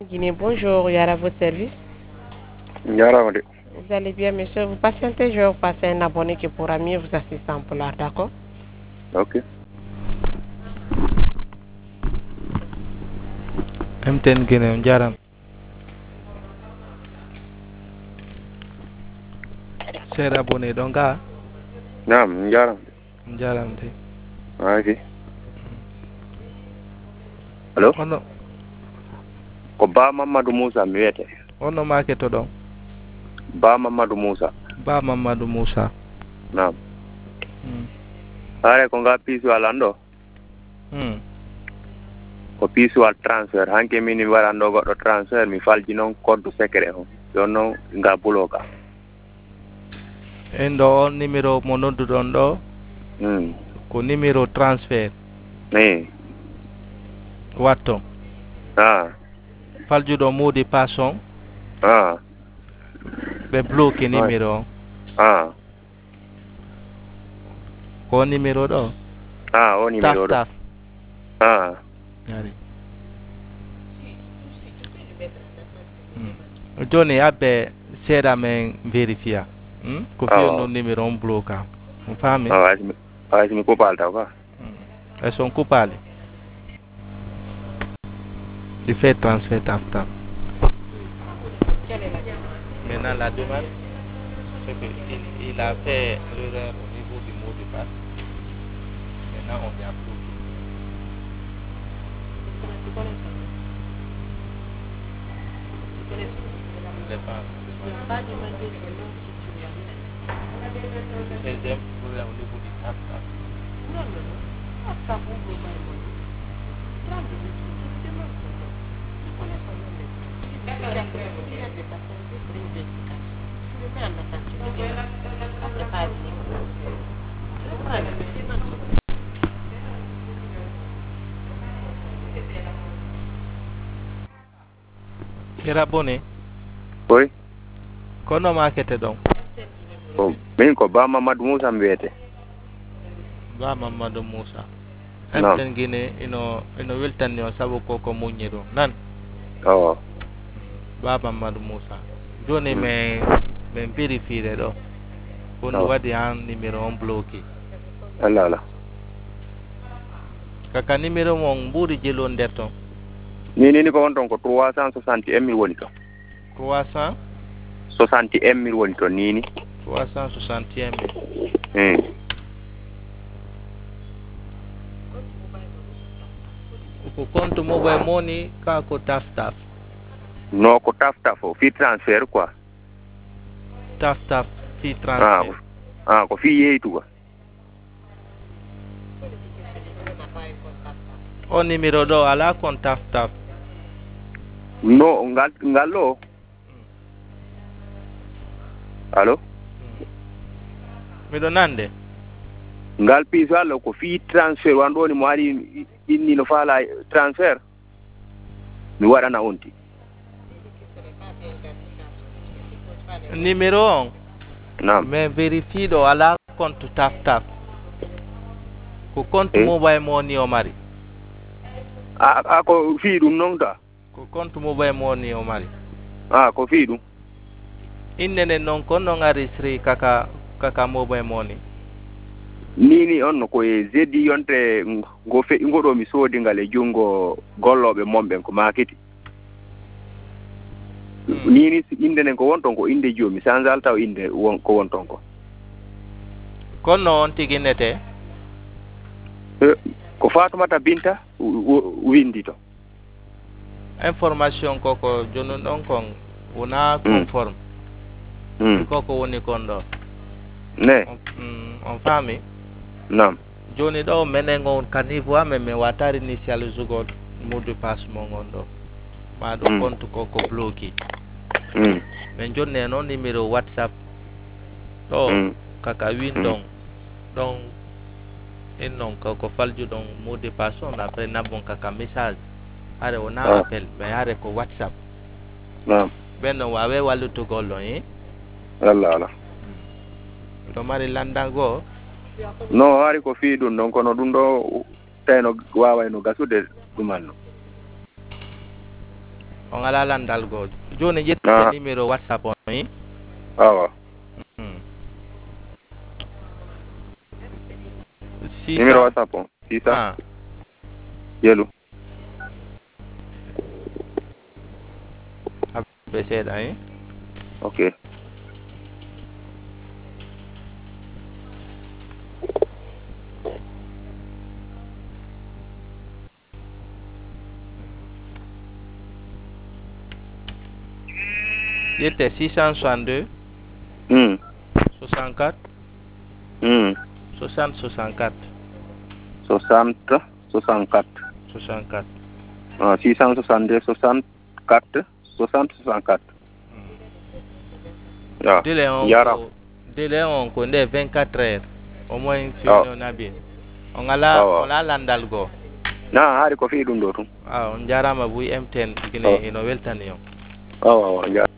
Guinée, bonjour, Yara, à votre service. Yara, on dit. Vous allez bien, monsieur? Vous patientez, je vais vous passer un abonné qui pourra mieux vous assister en polar, d'accord? Ok. MTN Guinée, on jaram. Ser abonné donc Naam, Yara. jaram te. Ok. Hello? Ono Ko Ba Mamadou Moussa mi wiyete. ono maketo ɗon. Ba Mamadou Moussa. Ba Mamadou Moussa. Naam. Hare ko nga piisuwal anɗo. Ko piisuwal transfert. Hanke min mi waɗanɗo goɗɗo transfert mi falji noon code secret o. Joni noon nga buloka. En ɗo on numéro mo nodduɗon ɗo ko numéro transfert watto faljuɗo muudi passon ɓe bloqué numéro o ko numéro ɗo o numéro ɗo taf yari joni abbe seeɗa men vérifia ko fiyo no numéro on bloqué on faami mi kupal taw ka e son kupali il fait transfert taf maintenant la demande c'est que il a fait l'erreur au niveau du mot de passe maintenant on vient bloquer deuxième problème au niveau du taf Era abonné? Oui. Kono makete donc? Min ko Ba Mamadou Moussa mi wiyete. Ba Mamadou Moussa. MTN Guinée ino weltanni on sabu koko muñi ɗum nan? Ba Mamadou Moussa. Joni men vérifier ɗo. Kono waɗi an numéro on bloqué. Allah. Kaka numéro mon ɓuuri jelo nder ton? Ni ko won ton ko 360 mil woni to. 360 mil woni to nini. 361 mil. Ko compte mobile money ka ko taf. No ko taf o fi transfert quoi. Taf fi transfert. Ko fi yeytu quoi. O numéro ɗo ala kon taf. No ngallo. Allo? Miɗo nande. Ngal piso allo ko fi transfert wandoni mo ari inni no faala transfert. Mi waɗana onti. Numéro on? Naam. Mais vérifie ɗo ala compte taf. Ko compte mobile money o mari. Ko fi ɗum noon ta. Ko compte mobile money o mari. Ko fi ɗum. Innene noon kon non aristri kaka mobile money. Nini on ko e zeddi yonte ngoɗo mi soodi ngal e jungo golloɓe momɓen ko makiti. Nini inde nen ko won ton ko inde joomi sanjal taw inde ko won ton ko. Kono on tiginete? Ko Fatoumata Binta windi to. Information koko joni ɗon kon wona conforme. Koko woni kon ɗo. Ne. On faami? Naam. Joni ɗo menen on ka niveau amen min watari initial jugol mot de passe mo gon ɗo. Ma ɗo compte koko bloqué. Men joni e noon numéro WhatsApp ɗo kaka win ɗon en non ko faljuɗon mot de passe on après nabbon kaka message hare wona appel mais hare ko WhatsApp. ɓen ɗon wawe wallutugol ɗon Allah. ɗo mari landango no hari ko fi ɗum ɗon kono ɗum ɗo tawno wawayno gasude ɗumanno on ala landal go joni jette numéro WhatsApp on yi awa numéro WhatsApp on 600 yelu PC dai okay C'était 662 64 60 64 60 64 64 662 64 60 64 ya délai on connaît 24 heures au moins on a bien on ala landal go na hari ko fi dum do tum on jarama buy MTN gine ino weltani on awa